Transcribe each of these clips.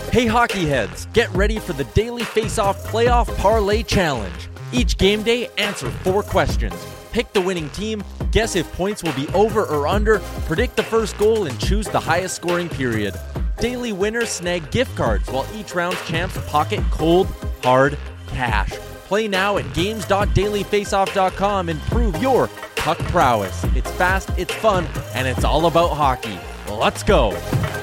Hey hockey heads, get ready for the Daily Face-Off Playoff Parlay Challenge. Each game day, answer 4 questions. Pick the winning team, guess if points will be over or under, predict the first goal, and choose the highest scoring period. Daily winners snag gift cards, while each round's champs pocket cold, hard cash. Play now at games.dailyfaceoff.com and prove your puck prowess. It's fast, it's fun, and it's all about hockey. Let's go!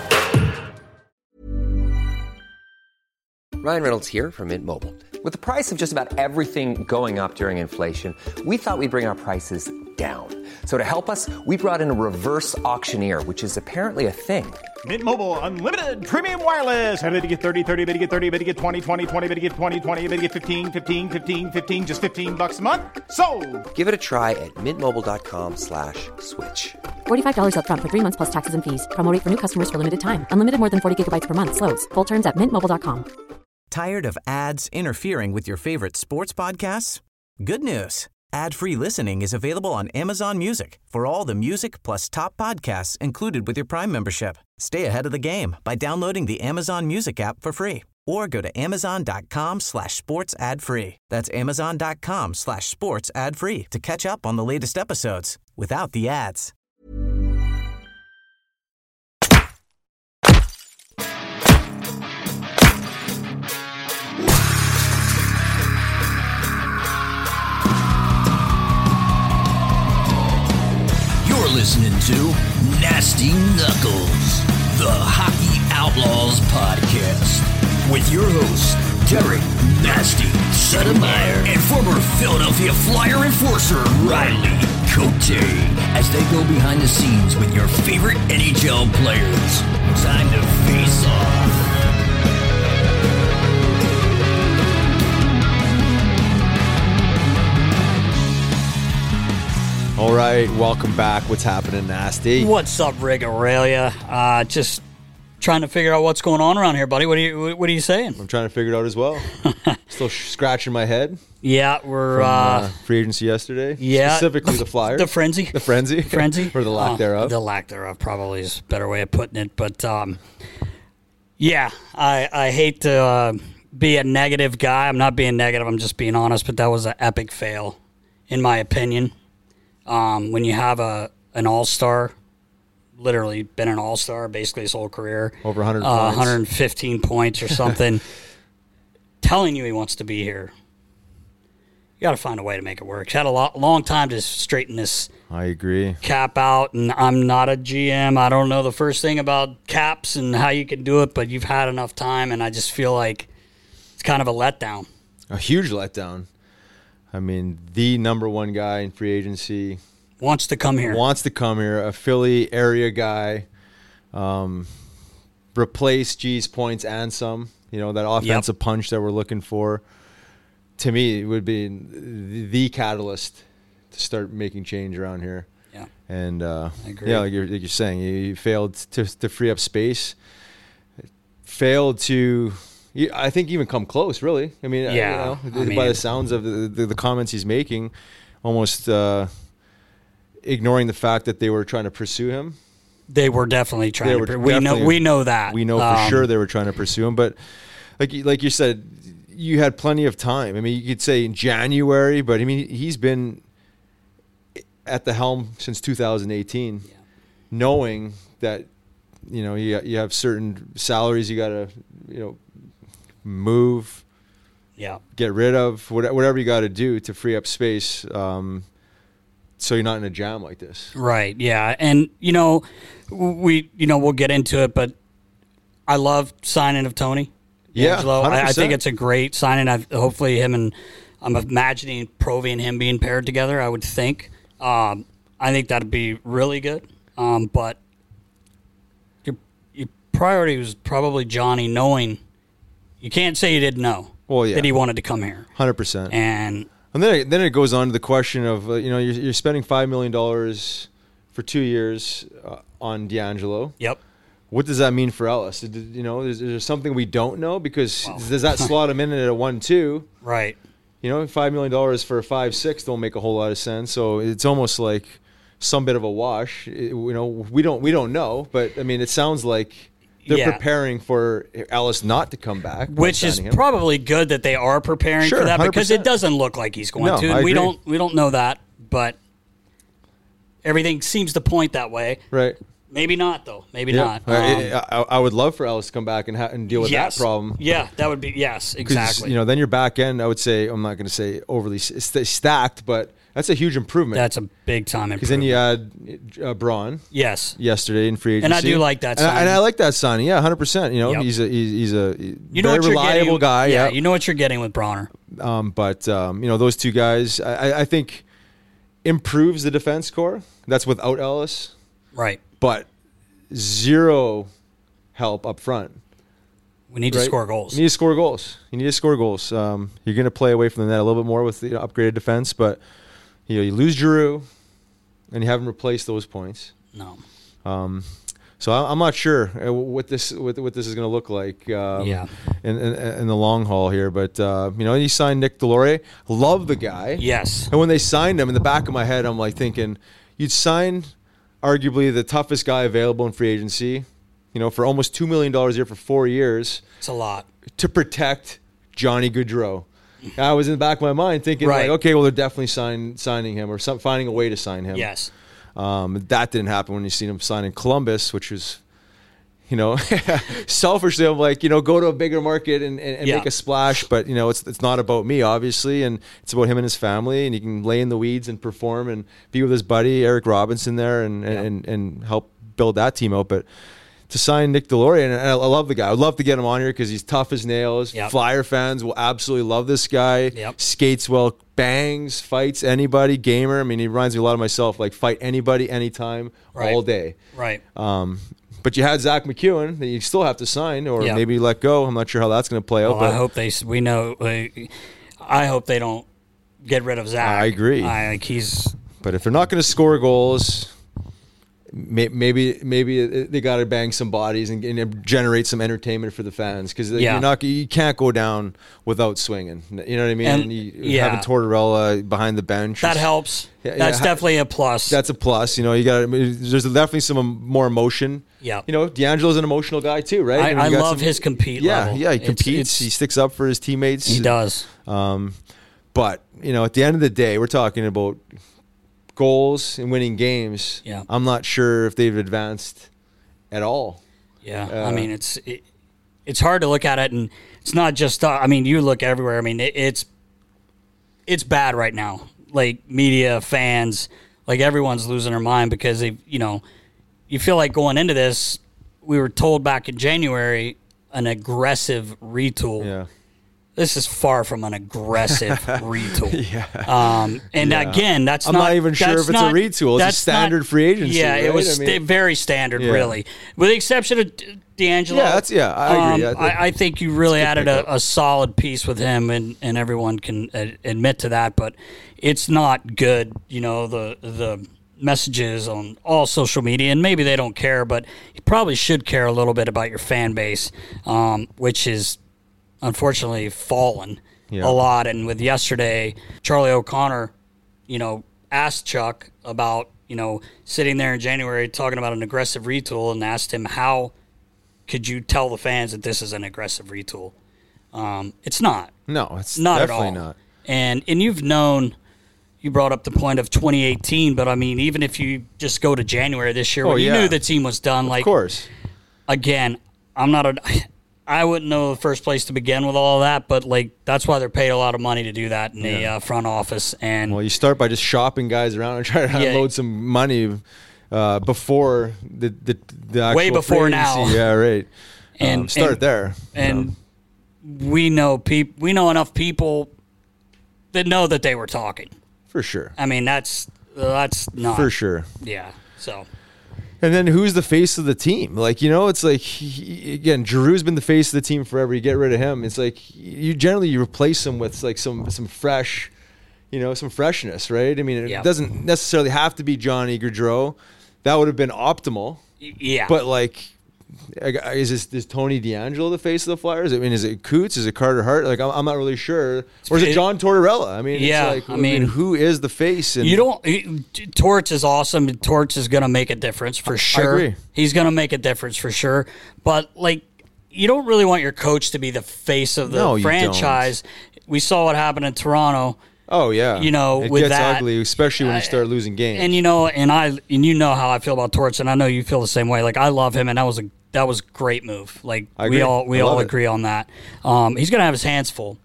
Ryan Reynolds here from Mint Mobile. With the price of just about everything going up during inflation, we thought we'd bring our prices down. So to help us, we brought in a reverse auctioneer, which is apparently a thing. Mint Mobile Unlimited Premium Wireless. How to get 30, 30, bit to get 30, bit to get 20, 20, 20, bit to get 20, 20, bit to get 15, 15, 15, 15, just $15 a month? Sold! Give it a try at mintmobile.com/switch. $45 up front for 3 months plus taxes and fees. Promo rate for new customers for limited time. Unlimited more than 40 gigabytes per month. Slows full terms at mintmobile.com. Tired of ads interfering with your favorite sports podcasts? Good news. Ad-free listening is available on Amazon Music for all the music plus top podcasts included with your Prime membership. Stay ahead of the game by downloading the Amazon Music app for free or go to amazon.com/sports ad free. That's amazon.com/sports ad free to catch up on the latest episodes without the ads. Listening to Nasty Knuckles, the Hockey Outlaws podcast, with your hosts, Derek Nasty Sedemeyer and former Philadelphia Flyer enforcer, Riley Cote, as they go behind the scenes with your favorite NHL players. Time to face off. All right, welcome back. What's happening, Nasty? What's up, Rick Aurelia? Just trying to figure out what's going on around here, buddy. What are you saying? I'm trying to figure it out as well. Still scratching my head. Yeah, we're from, free agency yesterday. Yeah, specifically the Flyers. The frenzy, or the lack thereof. The lack thereof probably is a better way of putting it. But yeah, I hate to be a negative guy. I'm not being negative. I'm just being honest. But that was an epic fail, in my opinion. When you have an all-star, literally been an all-star basically his whole career. Over 100 points. 115 points or something, telling you he wants to be here. You got to find a way to make it work. He's had a long time to straighten this I agree. cap out, and I'm not a GM. I don't know the first thing about caps and how you can do it, but you've had enough time, and I just feel like it's kind of a letdown. A huge letdown. I mean, the number one guy in free agency. Wants to come here. A Philly area guy. Replace G's points and some. You know, that offensive punch that we're looking for. To me, it would be the catalyst to start making change around here. Yeah. And, I agree. Yeah, like you're saying, you failed to free up space. Failed to... I think even come close, really. I mean, yeah. By the sounds of the comments he's making, almost ignoring the fact that they were trying to pursue him. They were definitely trying to. We know that. We know for sure they were trying to pursue him. But like you said, you had plenty of time. I mean, you could say in January, but I mean, he's been at the helm since 2018, knowing that you have certain salaries you got to move, get rid of, whatever you got to do to free up space, so you're not in a jam like this. Right, yeah. And, we'll get into it, but I love signing of Tony. Yeah, Angelo. I think it's a great signing. Hopefully I'm imagining Provy and him being paired together, I would think. I think that'd be really good. But your priority was probably Johnny, knowing you can't say you didn't know that he wanted to come here. 100%. And then it goes on to the question of, you're spending $5 million for 2 years on D'Angelo. Yep. What does that mean for Ellis? Is there something we don't know? Because does that slot him in at a 1-2? Right. $5 million for a 5-6 don't make a whole lot of sense. So it's almost like some bit of a wash. We don't know. But I mean, it sounds like they're preparing for Ellis not to come back, which is probably good that they are preparing for that 100%. Because it doesn't look like he's going to. I And we agree. don't know that, but everything seems to point that way. Right. Maybe not, though. Maybe Yeah. not. I would love for Ellis to come back and deal with that problem. Yeah, that would be exactly. Then your back end, I would say, I'm not going to say overly stacked, but that's a huge improvement. That's a big time improvement. Because then you add Braun. Yes. Yesterday in free agency, And I do like that signing. And I like that signing. Yeah, 100%. Yep. He's a very reliable guy. Yeah, Yeah, you know what you're getting with Bronner. But those two guys, I think, improves the defense core. That's without Ellis. Right. But zero help up front. We need to score goals. You need to score goals. You're going to play away from the net a little bit more with the upgraded defense, but you lose Giroux, and you haven't replaced those points. No. So I'm not sure what this is going to look like. In the long haul here, but he signed Nick Deslauriers. Love the guy. Yes. And when they signed him, in the back of my head, I'm like thinking, you'd sign arguably the toughest guy available in free agency, for almost $2 million a year for 4 years. It's a lot. To protect Johnny Gaudreau. I was in the back of my mind thinking, okay, well, they're definitely signing him or finding a way to sign him. Yes. That didn't happen when you seen him sign in Columbus, which was, selfishly, I'm like, go to a bigger market and make a splash. But, it's not about me, obviously, and it's about him and his family, and he can lay in the weeds and perform and be with his buddy, Eric Robinson, there and help build that team out. But to sign Nick Deslauriers, and I love the guy. I'd love to get him on here because he's tough as nails. Yep. Flyer fans will absolutely love this guy. Yep. Skates well, bangs, fights anybody, gamer. I mean, he reminds me a lot of myself, like fight anybody, anytime, all day. Right. But you had Zach McEwen that you still have to sign or maybe let go. I'm not sure how that's going to play out. Well, I hope they don't get rid of Zach. I agree. But if they're not going to score goals, maybe they got to bang some bodies and generate some entertainment for the fans because you can't go down without swinging. You know what I mean? And having Tortorella behind the bench that helps. That's definitely a plus. That's a plus. There's definitely some more emotion. Yeah. D'Angelo's an emotional guy too, right? I love his compete level. Yeah, he competes. He sticks up for his teammates. He does. But at the end of the day, we're talking about goals and winning games. Yeah. I'm not sure if they've advanced at all. Yeah. I mean, it's hard to look at it, and it's not just. You look everywhere. I mean, it's bad right now. Like media, fans, like everyone's losing their mind because you feel like going into this, we were told back in January an aggressive retool. Yeah. This is far from an aggressive retool. Again, that's I'm not. not even sure if it's a retool. It's a standard free agency. Yeah, right? it was very standard, really, with the exception of D'Angelo. I agree. I think you really added a solid piece with him, and everyone can admit to that. But it's not good. The messages on all social media, and maybe they don't care, but you probably should care a little bit about your fan base, which is unfortunately fallen a lot. And with yesterday, Charlie O'Connor, asked Chuck about, sitting there in January talking about an aggressive retool and asked him, how could you tell the fans that this is an aggressive retool? It's not. No, it's not definitely at all. not. And you've known, you brought up the point of 2018, but I mean, even if you just go to January this year, when you knew the team was done, of course. Again, I wouldn't know the first place to begin with all of that, but that's why they're paid a lot of money to do that in the front office. And you start by just shopping guys around and trying to unload some money before the actual way before now. Yeah, right. And start there. And we know enough people that know that they were talking. For sure. I mean, that's not for sure. Yeah. So. And then who's the face of the team? It's like, again, Giroux's been the face of the team forever. You get rid of him. It's like you replace him with some fresh, some freshness, right? I mean, it doesn't necessarily have to be Johnny Gaudreau. That would have been optimal. Yeah. But is Tony DeAngelo the face of the Flyers? I mean, is it Coots? Is it Carter Hart? Like, I'm not really sure. Or is it John Tortorella? I mean, yeah, it's like, I mean, who is the face? And you don't. Torch is awesome. Torch is going to make a difference for sure. I agree. He's going to make a difference for sure. But like, you don't really want your coach to be the face of the franchise. We saw what happened in Toronto. Oh yeah, it gets that, ugly, especially when you start losing games. And you know how I feel about Torch, and I know you feel the same way. Like, I love him, and that was a great move. Like, we all agree on that. He's gonna have his hands full.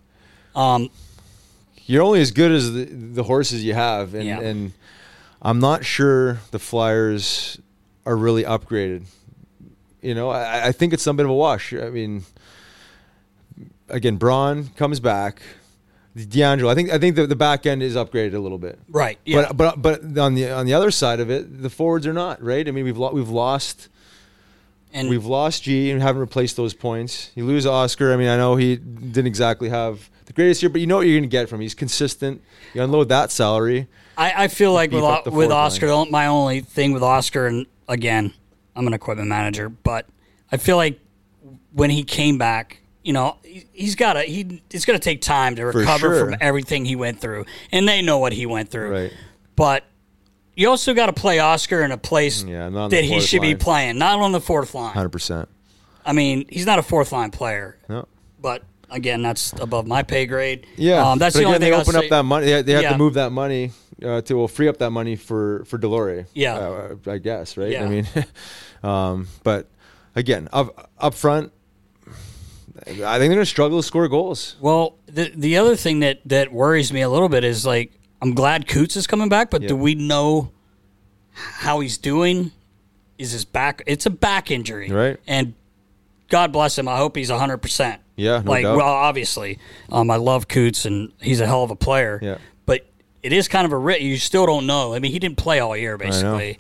You're only as good as the horses you have, and I'm not sure the Flyers are really upgraded. I think it's some bit of a wash. I mean, again, Braun comes back. DeAngelo, I think the back end is upgraded a little bit, right? Yeah. But on the other side of it, the forwards are not, right. I mean, we've lost G and haven't replaced those points. You lose Oscar. I mean, I know he didn't exactly have the greatest year, but you know what you're going to get from him. He's consistent. You unload that salary. I feel like with Oscar, my only thing with Oscar, and again, I'm an equipment manager, but I feel like when he came back, it's going to take time to recover from everything he went through. And they know what he went through. Right. But you also got to play Oscar in a place that he should be playing, not on the fourth line. 100%. I mean, he's not a fourth line player. No. But again, that's above my pay grade. Yeah. That's the only thing. They open up that money. They have to move that money to free up that money for Deloria. Yeah. I guess, right? Yeah. I mean, but again, up front, I think they're going to struggle to score goals. Well, the other thing that worries me a little bit is, like, I'm glad Coots is coming back, but do we know how he's doing? Is his back? It's a back injury, right? And God bless him. I hope he's 100%. Yeah, no doubt. Well, obviously, I love Coots, and he's a hell of a player. Yeah, but it is kind of a risk. You still don't know. I mean, he didn't play all year, basically.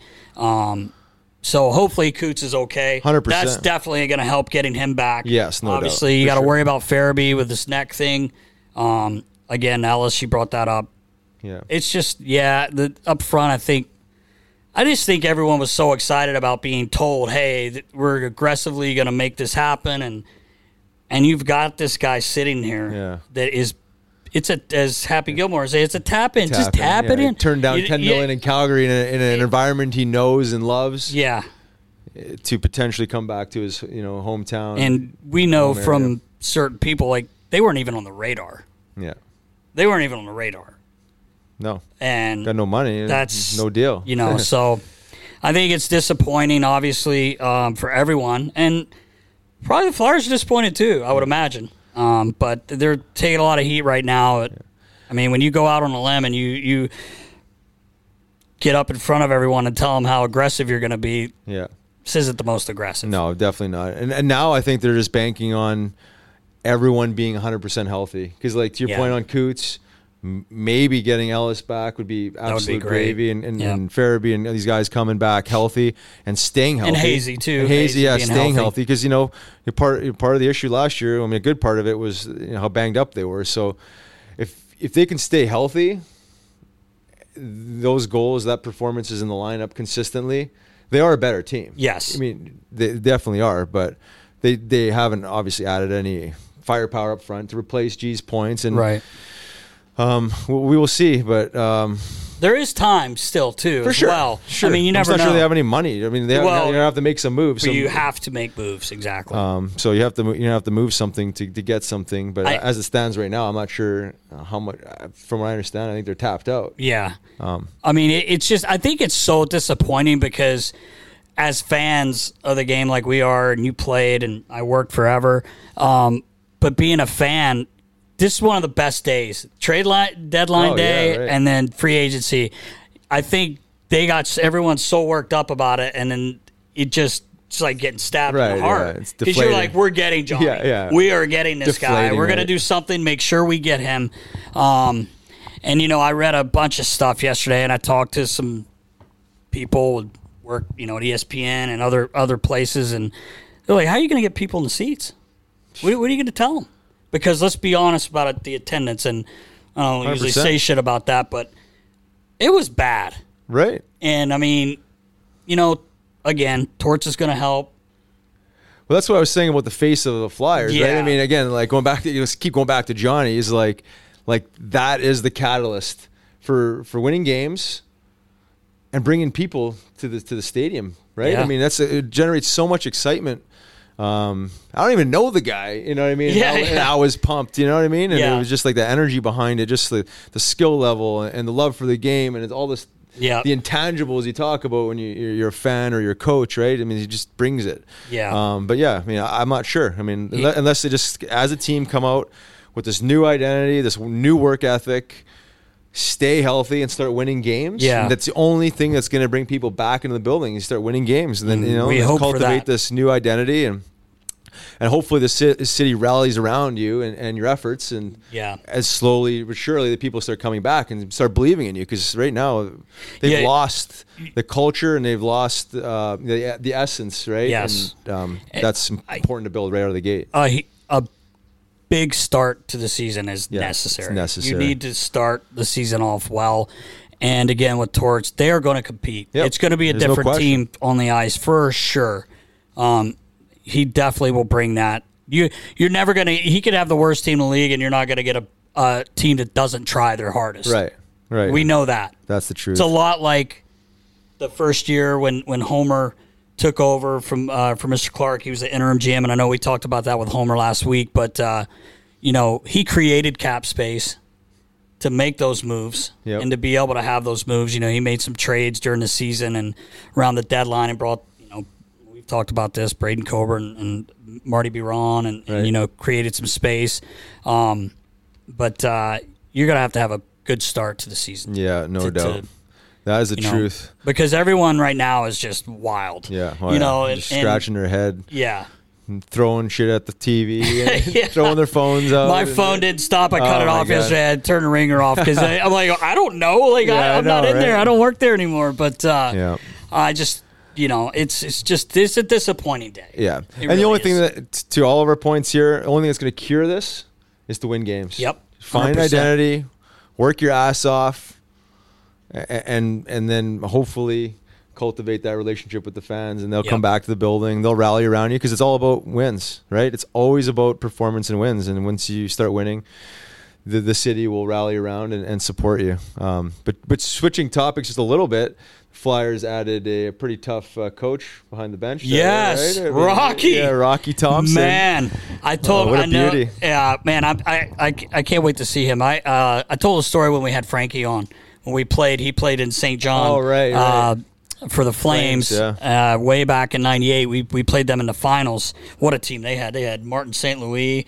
So hopefully Coots is okay. 100%. That's definitely going to help getting him back. Yes, no Obviously, doubt. you got to worry about Farabee with this neck thing. Again, Ellis, she brought that up. Yeah. It's just, up front, I just think everyone was so excited about being told, hey, we're aggressively going to make this happen. And you've got this guy sitting here that is, as Happy Gilmore says, it's a tap in. Just tap it in. Turned down $10 million in Calgary in an environment he knows and loves. Yeah. To potentially come back to his hometown. And we know from certain people, like, they weren't even on the radar. Yeah. They weren't even on the radar. No. And got no money. That's no deal. So I think it's disappointing, obviously, for everyone. And probably the Flyers are disappointed too, I would imagine. But they're taking a lot of heat right now. I mean, when you go out on a limb and you get up in front of everyone and tell them how aggressive you're going to be, this isn't the most aggressive. No, definitely not. And now I think they're just banking on everyone being 100% healthy. Because, like, to your point on Coots, maybe getting Ellis back would be absolute gravy, and Farabee and these guys coming back healthy and staying healthy. And Hazy, too. And Hazy, staying healthy. Because, part of the issue last year, I mean, a good part of it was how banged up they were. So if they can stay healthy, those goals, that performance is in the lineup consistently, they are a better team. Yes. I mean, they definitely are, but they haven't obviously added any firepower up front to replace G's points. And right. We will see, but there is time still too. For as sure. Well, sure. I mean, you never know. I'm not sure they have any money. I mean, they have to make some moves. You have to make moves, exactly. So you have to move something to get something. But as it stands right now, I'm not sure how much. From what I understand, I think they're tapped out. Yeah. I mean, it's just, I think it's so disappointing because as fans of the game, like we are, and you played, and I worked forever. But being a fan, this is one of the best days. Deadline day, right. And then free agency. I think they got everyone so worked up about it, and then it's like getting stabbed in the heart. It's because you're like, we're getting Johnny. We are getting this guy. We're going to do something, make sure we get him. And, I read a bunch of stuff yesterday, and I talked to some people who work, at ESPN and other places, and they're like, how are you going to get people in the seats? What are you going to tell them? Because let's be honest about it, the attendance, and I don't usually say shit about that, but it was bad. Right. And, I mean, again, Torch is going to help. Well, that's what I was saying about the face of the Flyers, right? Yeah. I mean, again, like going back to, keep going back to Johnny, is like that is the catalyst for winning games and bringing people to the stadium, right? Yeah. I mean, it generates so much excitement. I don't even know the guy, you know what I mean? Yeah, And I was pumped, you know what I mean? And Yeah. it was just like the energy behind it, just the skill level and the love for the game, and it's all this, Yeah. the intangibles you talk about when you're a fan or you're a coach, right? I mean, he just brings it. Yeah. But yeah, I mean, I'm not sure. I mean, unless they just, as a team, come out with this new identity, this new work ethic, stay healthy and start winning games. Yeah. And that's the only thing that's going to bring people back into the building. You start winning games, and then we hope for cultivate that. this new identity, and hopefully the city rallies around you and your efforts, and Yeah. as slowly but surely the people start coming back and start believing in you, because right now they've lost the culture and they've lost the essence, right? Yes. And that's important to build right out of the gate. A big start to the season is necessary. It's necessary. You need to start the season off well. And again, with Torts, they are going to compete. Yep. It's going to be a There's no different question. team on the ice for sure. He definitely will bring that. You're never going to. He could have the worst team in the league, and you're not going to get a team that doesn't try their hardest. Right. We know that. That's the truth. It's a lot like the first year when Homer took over from Mr. Clark. He was the interim GM, and I know we talked about that with Homer last week, but he created cap space to make those moves and to be able to have those moves. He made some trades during the season and around the deadline and brought, we've talked about this, Braden Coburn and Marty Biron and created some space. But you're going to have a good start to the season. Yeah, no doubt. That is the truth. Because everyone right now is just wild. Yeah. Just scratching their head. Yeah. And throwing shit at the TV. And throwing their phones out. My phone didn't stop. I cut it off God. yesterday. I had to turn the ringer off because I'm like, I don't know. Like, I'm not in there. I don't work there anymore. But I just, it's a disappointing day. Yeah. It And really the only is. thing that, to all of our points here, the only thing that's going to cure this is to win games. Yep. Find 100%. identity, work your ass off, and then hopefully cultivate that relationship with the fans, and they'll come back to the building. They'll rally around you, because it's all about wins, right? It's always about performance and wins. And once you start winning, the city will rally around and support you. But switching topics just a little bit, Flyers added a pretty tough coach behind the bench. Yes, right? Rocky. Yeah, Rocky Thompson. Man, I told. what a I know, beauty. Yeah, man, I can't wait to see him. I told a story when we had Frankie on. When we played, he played in St. John. Oh, right. For the Flames, way back in '98, we played them in the finals. What a team they had! They had Martin St. Louis.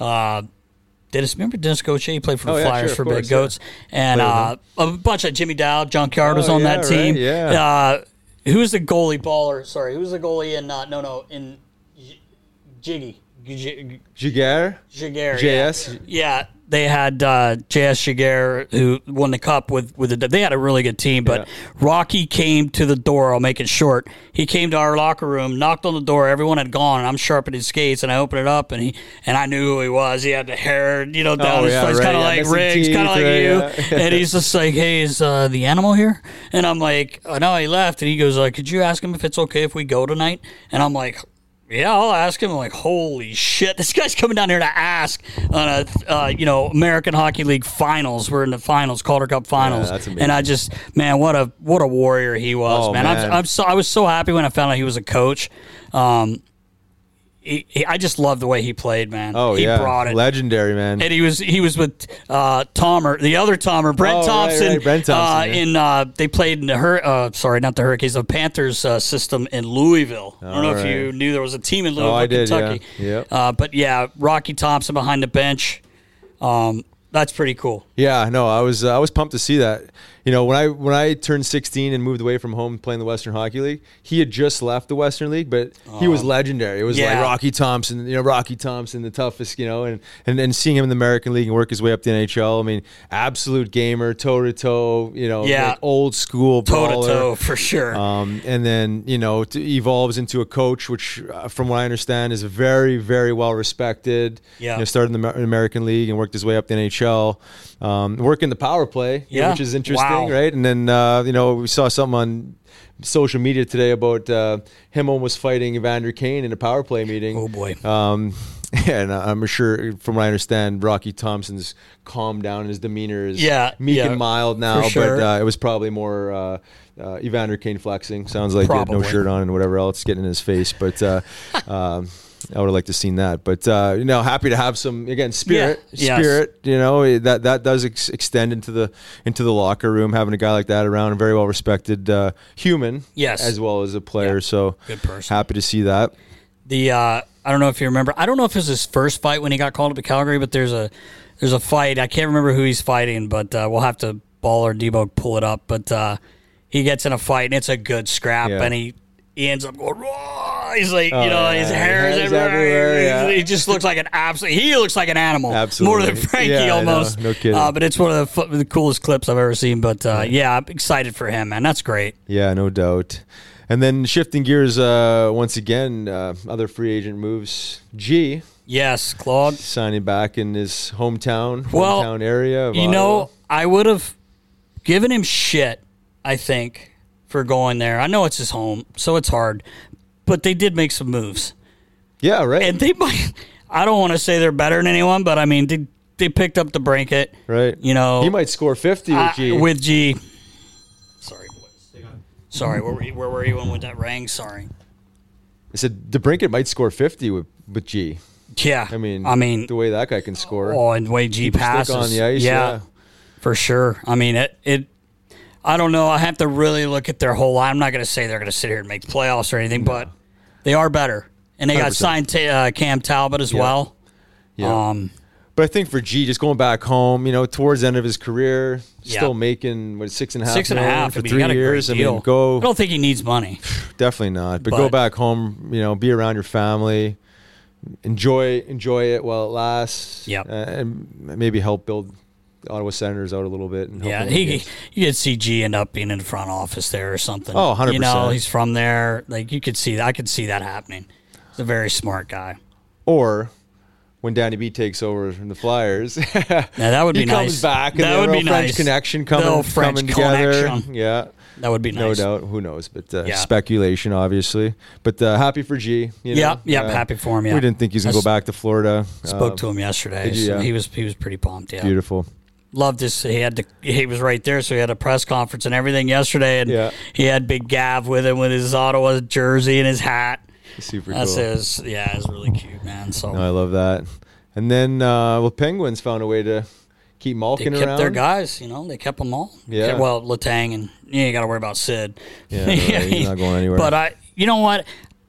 Remember Dennis Gauthier? He played for the Flyers for Big Goats, and a bunch of Jimmy Dow, John Card was on that team. Right, yeah. Who's the goalie baller? Sorry, who's the goalie in in Jiggy? Jaguar? Jaguar, JS? Yeah, they had JS Jaguar, who won the cup with they had a really good team, but Rocky came to the door. I'll make it short. He came to our locker room, knocked on the door. Everyone had gone, and I'm sharpening skates, and I opened it up, and I knew who he was. He had the hair, down his face, kind of like Riggs, kind of like you. And he's just like, "Hey, is the animal here?" And I'm like, "Oh no, he left." And he goes, "Could you ask him if it's okay if we go tonight?" And I'm like, yeah, I'll ask him. I'm like, holy shit, this guy's coming down here to ask on a American Hockey League finals. We're in the finals, Calder Cup finals, that's amazing. and I just, man, what a warrior he was, Oh, man. man. I was so happy when I found out he was a coach. I just loved the way he played, man. Oh, he yeah. brought it. Legendary, man. And he was with Tomer, the other Tomer, Brent Thompson. Right. Brent Thompson, They played in the Panthers system in Louisville. I don't know if you knew there was a team in Louisville, I did, Kentucky. yeah. But yeah, Rocky Thompson behind the bench. That's pretty cool. Yeah, no, I was pumped to see that. When I turned 16 and moved away from home playing the Western Hockey League, he had just left the Western League, but he was legendary. It was like Rocky Thompson, the toughest, and seeing him in the American League and work his way up to the NHL. I mean, absolute gamer, toe to toe, like old school Toe brawler. to toe for sure. And then, evolves into a coach, which from what I understand is very, very well respected. Yeah. Started in the American League and worked his way up to the NHL. AHL, working the power play, which is interesting, right? And then, we saw something on social media today about him almost fighting Evander Kane in a power play meeting. Oh, boy. And I'm sure, from what I understand, Rocky Thompson's calmed down. His demeanor is meek and mild now, sure. But it was probably more Evander Kane flexing. Sounds like he had no shirt on and whatever else getting in his face. But I would have liked to have seen that. But, happy to have some, again, spirit. That does extend into the locker room, having a guy like that around, a very well-respected human as well as a player. So good person. Happy to see that. I don't know if you remember. I don't know if it was his first fight when he got called up to Calgary, but there's a fight. I can't remember who he's fighting, but we'll have to Ball or Debo pull it up. But he gets in a fight, and it's a good scrap, and he ends up going, whoa! He's like, his hair is everywhere. He just looks like he looks like an animal. Absolutely. More than Frankie almost. No kidding. But it's one of the coolest clips I've ever seen. But I'm excited for him, man. That's great. Yeah, no doubt. And then shifting gears once again, other free agent moves. G. Yes, Claude. Signing back in his hometown area of Ottawa. Know, I would have given him shit, I think, for going there. I know it's his home, so it's hard. But they did make some moves. Yeah, right. And they might, I don't want to say they're better than anyone, but I mean, they picked up the Brinket. Right. He might score 50 with G. With G. Sorry, where were you when with that rang? Sorry. I said DeBrincat might score 50 with G. Yeah. I mean, the way that guy can score. Oh, and the way G passes. On the ice, yeah. For sure. I mean, it I don't know. I have to really look at their whole line. I'm not going to say they're going to sit here and make playoffs or anything, but they are better. And they 100%. Got signed Cam Talbot as well. Yeah. But I think for G, just going back home, towards the end of his career, still making $6.5 million for 3 years. I mean, I don't think he needs money. Definitely not. But go back home, be around your family, enjoy it while it lasts. Yep. And maybe help build the Ottawa Senators out a little bit. And you could see G end up being in the front office there or something. Oh, 100%. He's from there. Like you could see that. I could see that happening. He's a very smart guy. Or when Danny B takes over from the Flyers, that would be nice. He comes back, and that would be French nice. Connection coming together. Yeah, that would be nice. No doubt. Who knows? But speculation, obviously. But happy for G. Happy for him. Yeah, we didn't think he was going to go back to Florida. Spoke to him yesterday. So he was pretty pumped. Yeah, beautiful. Loved this. He was right there, so he had a press conference and everything yesterday, and he had Big Gav with him with his Ottawa jersey and his hat. Super cool. It's really cute, man. So I love that. And then, Penguins found a way to keep Malkin around. They kept their guys, they kept them all. Yeah. Well, Letang, and you ain't got to worry about Sid. Yeah, he's not going anywhere. But you know what?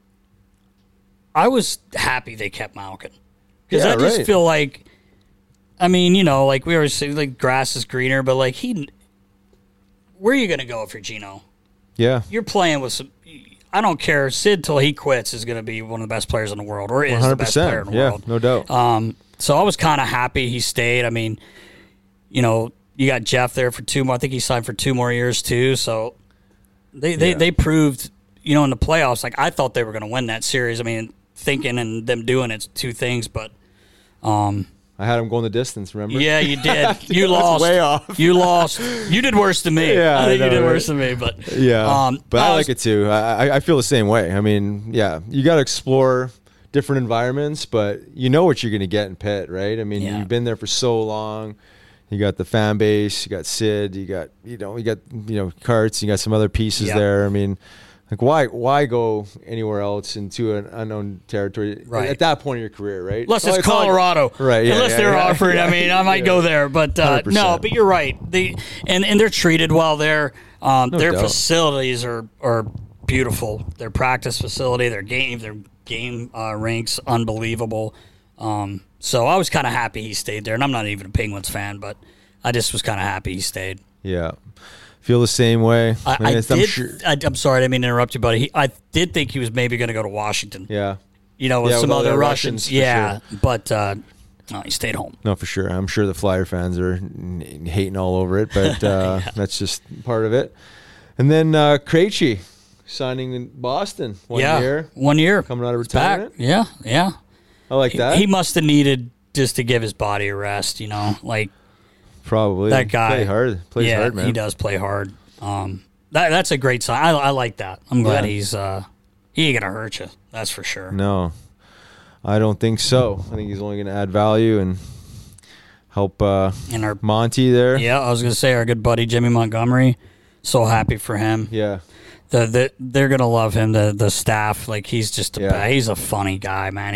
I was happy they kept Malkin. Because I just feel like, like we always say, like grass is greener, but like where are you going to go if you're Gino? Yeah. You're playing with some. I don't care. Sid, till he quits, is going to be one of the best players in the world, or is 100%. The best player in the world. No doubt. So I was kind of happy he stayed. I mean, you got Jeff there for 2 more. I think he signed for 2 more years too. So they proved, in the playoffs. Like I thought they were going to win that series. I mean, thinking and them doing it's 2 things, but. I had him going the distance, remember? Yeah, you did. You lost. Way off. You lost. You did worse than me. Yeah, I think you did worse than me. But yeah, but I like it too. I feel the same way. I mean, you got to explore different environments, but you know what you're going to get in Pitt, right? I mean, you've been there for so long. You got the fan base. You got Sid. You got Karts. You got some other pieces there. I mean. Like why go anywhere else into an unknown territory at that point in your career, right? Unless it's Colorado, right? Yeah, unless they're offering. I mean, I might go there, but no. But you're right. And they're treated well there. Their facilities are beautiful. Their practice facility, their game rinks, unbelievable. So I was kind of happy he stayed there, and I'm not even a Penguins fan, but I just was kind of happy he stayed. Yeah. Feel the same way. I'm sorry, I didn't mean to interrupt you, buddy. I did think he was maybe going to go to Washington. Yeah. With some other Russians. Yeah, sure. But no, he stayed home. No, for sure. I'm sure the Flyer fans are hating all over it, but that's just part of it. And then Krejci signing in Boston 1 year. 1 year. Coming out of retirement. Yeah. I like that. He must have needed just to give his body a rest, like. Probably. That guy plays hard, man. He does play hard. That's a great sign. I like that. I'm glad he ain't gonna hurt you. That's for sure. No, I don't think so. I think he's only gonna add value and help Monty there. Yeah, I was gonna say our good buddy Jimmy Montgomery. So happy for him. Yeah. They're gonna love him. The staff, like he's just he's a funny guy, man.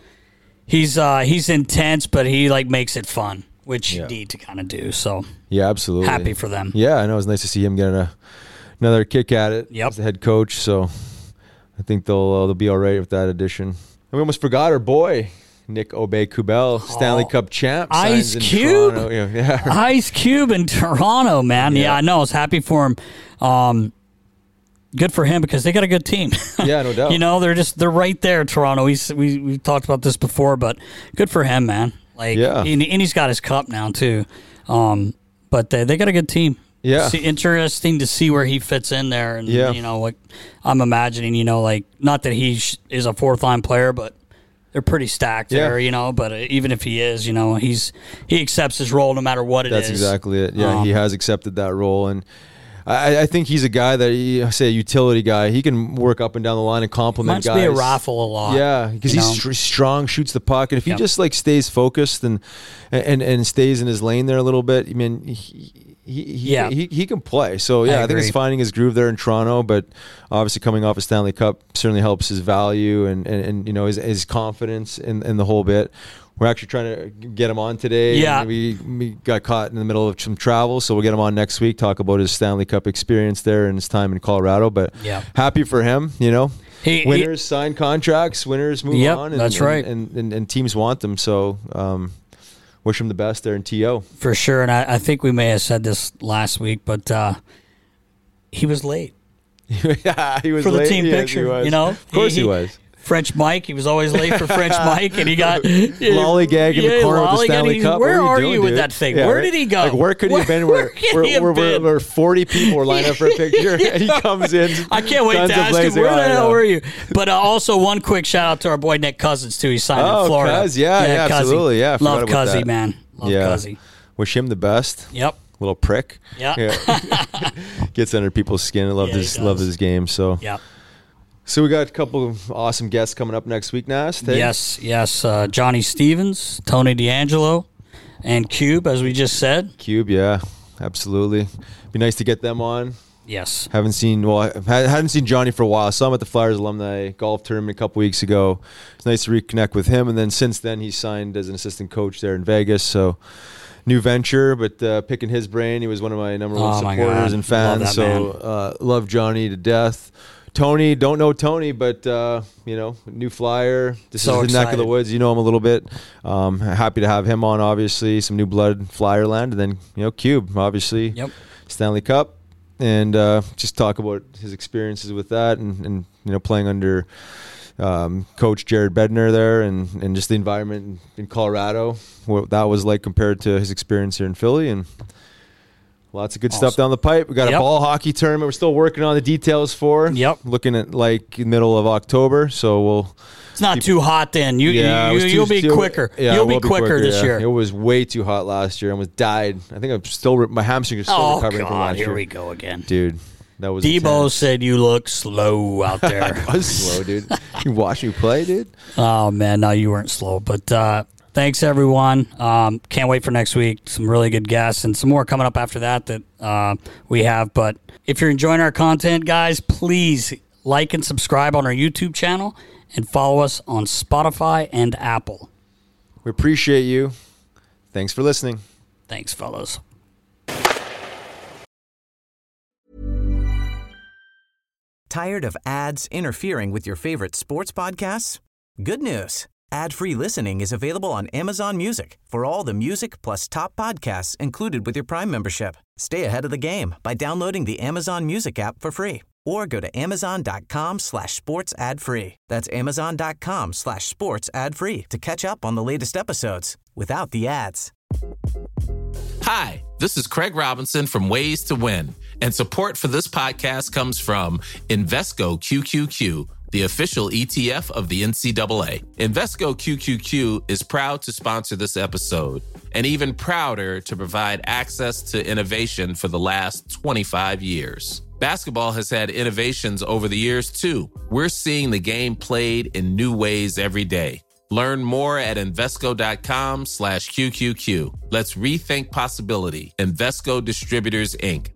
He's intense, but he like makes it fun, which you need to kind of do. So yeah, absolutely happy for them. Yeah, I know. It's nice to see him get another kick at it as the head coach. So I think they'll be all right with that addition. And we almost forgot our boy Nick Aube-Kubel, Stanley Cup champ. Ice Cube? Yeah. Ice Cube in Toronto, man. Yeah, I know. I was happy for him. Good for him because they got a good team. Yeah, no doubt. You know, they're right there, Toronto. We talked about this before, but good for him, man. Like, and he's got his cup now, too. But they got a good team. Yeah. Interesting to see where he fits in there. And, you know, like I'm imagining, you know, like not that he is a fourth-line player, but they're pretty stacked there, you know. But even if he is, you know, he accepts his role no matter what it is. That's exactly it. Yeah, he has accepted that role. And I think he's a guy that, I say a utility guy. He can work up and down the line and compliment guys. Must be a raffle a lot. Yeah, because he's strong, shoots the puck. And if he just like stays focused and stays in his lane there a little bit, I mean, he can play. So yeah, I think he's finding his groove there in Toronto. But obviously, coming off a Stanley Cup certainly helps his value and you know his confidence in the whole bit. We're actually trying to get him on today. Yeah, we got caught in the middle of some travel, so we'll get him on next week. Talk about his Stanley Cup experience there and his time in Colorado. But happy for him. You know, winners sign contracts, winners move on. And, that's right. And teams want them. So. Wish him the best there in TO. For sure, and I think we may have said this last week, but he was late. Yeah, he was for late. The team picture. You know, of course he was. French Mike, he was always late for French Mike, and he got lollygag in the corner with the Stanley Cup. Where are you with that thing? Yeah, where did he go? Like, where could he have been? Where 40 people were lined up for a picture, and he comes in. I can't wait to ask him, where the hell were you? But also, one quick shout out to our boy Nick Cousins, too. He signed in Florida. Cuz, yeah, absolutely. Yeah, love Cuzzy, man. Love Cuzzy. Wish him the best. Yep. Little prick. Yeah. Gets under people's skin. I love his game. So. Yeah. So we got a couple of awesome guests coming up next week, Nast. Hey? Yes. Johnny Stevens, Tony D'Angelo, and Cube, as we just said. Cube, yeah, absolutely. Be nice to get them on. Yes. I hadn't seen Johnny for a while. Saw him at the Flyers alumni golf tournament a couple weeks ago. It's nice to reconnect with him. And then since then, he's signed as an assistant coach there in Vegas. So new venture, but picking his brain. He was one of my number one supporters and fans. Love Johnny to death. Tony, don't know Tony, but new Flyer. This is his neck of the woods. You know him a little bit. Happy to have him on. Obviously, some new blood, Flyerland, and then Cube, obviously, Stanley Cup, and just talk about his experiences with that, and playing under Coach Jared Bednar there, and just the environment in Colorado, what that was like compared to his experience here in Philly, and. Lots of good stuff down the pipe. We got a ball hockey tournament we're still working on the details for. Yep. Looking at like middle of October, so we'll... It's not too hot then. You'll be quicker. Yeah, you'll be quicker this year. It was way too hot last year. I almost died. I think I'm still... My hamstring is still recovering from last year. Here we go again. Dude, that was Debo intense. said you look slow out there. I was slow, dude. You watched me play, dude? Oh, man. No, you weren't slow. But... thanks, everyone. Can't wait for next week. Some really good guests and some more coming up after that we have. But if you're enjoying our content, guys, please like and subscribe on our YouTube channel and follow us on Spotify and Apple. We appreciate you. Thanks for listening. Thanks, fellas. Tired of ads interfering with your favorite sports podcasts? Good news. Ad-free listening is available on Amazon Music for all the music plus top podcasts included with your Prime membership. Stay ahead of the game by downloading the Amazon Music app for free or go to amazon.com/sports ad free. That's amazon.com/sports ad free to catch up on the latest episodes without the ads. Hi, this is Craig Robinson from Ways to Win, and support for this podcast comes from Invesco QQQ, the official ETF of the NCAA. Invesco QQQ is proud to sponsor this episode. and even prouder to provide access to innovation for the last 25 years. Basketball has had innovations over the years, too. We're seeing the game played in new ways every day. Learn more at Invesco.com/QQQ. Let's rethink possibility. Invesco Distributors, Inc.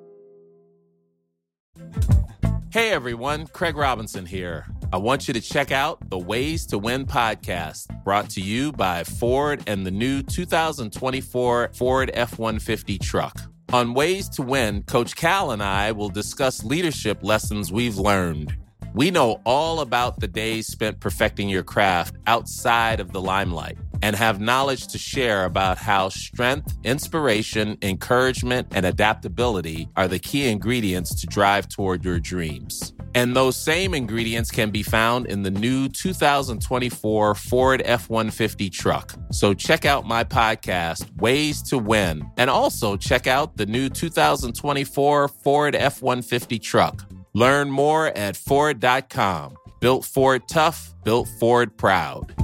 Hey everyone, Craig Robinson here. I want you to check out the Ways to Win podcast, brought to you by Ford and the new 2024 Ford F-150 truck. On Ways to Win, Coach Cal and I will discuss leadership lessons we've learned. We know all about the days spent perfecting your craft outside of the limelight and have knowledge to share about how strength, inspiration, encouragement, and adaptability are the key ingredients to drive toward your dreams. And those same ingredients can be found in the new 2024 Ford F-150 truck. So check out my podcast, Ways to Win, and also check out the new 2024 Ford F-150 truck. Learn more at Ford.com. Built Ford tough, built Ford proud.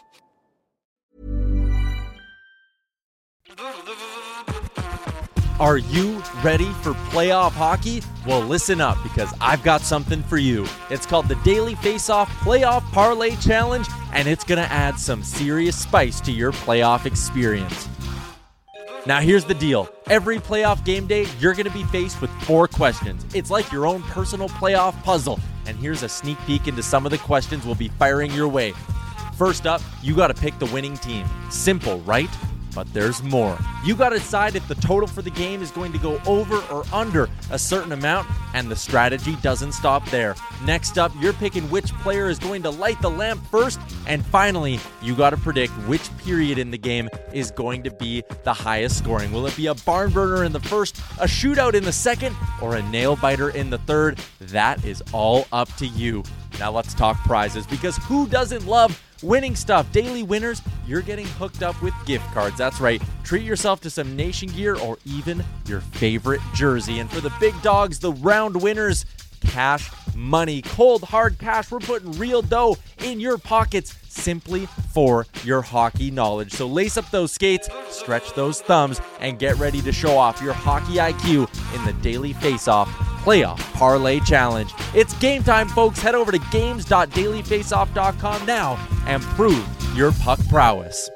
Are you ready for playoff hockey? Well, listen up, because I've got something for you. It's called the Daily Faceoff Playoff Parlay Challenge, and it's going to add some serious spice to your playoff experience. Now, here's the deal. Every playoff game day, you're going to be faced with 4 questions. It's like your own personal playoff puzzle. And here's a sneak peek into some of the questions we'll be firing your way. First up, you got to pick the winning team. Simple, right? But there's more. You got to decide if the total for the game is going to go over or under a certain amount, and the strategy doesn't stop there. Next up, you're picking which player is going to light the lamp first, and finally, you got to predict which period in the game is going to be the highest scoring. Will it be a barn burner in the first, a shootout in the second, or a nail biter in the third? That is all up to you. Now let's talk prizes, because who doesn't love winning stuff? Daily winners, you're getting hooked up with gift cards. That's right. Treat yourself to some Nation gear or even your favorite jersey. And for the big dogs, the round winners, cash money, cold hard cash. We're putting real dough in your pockets simply for your hockey knowledge. So lace up those skates, stretch those thumbs, and get ready to show off your hockey IQ in the Daily Faceoff Playoff Parlay Challenge. It's game time, folks. Head over to games.dailyfaceoff.com now and prove your puck prowess.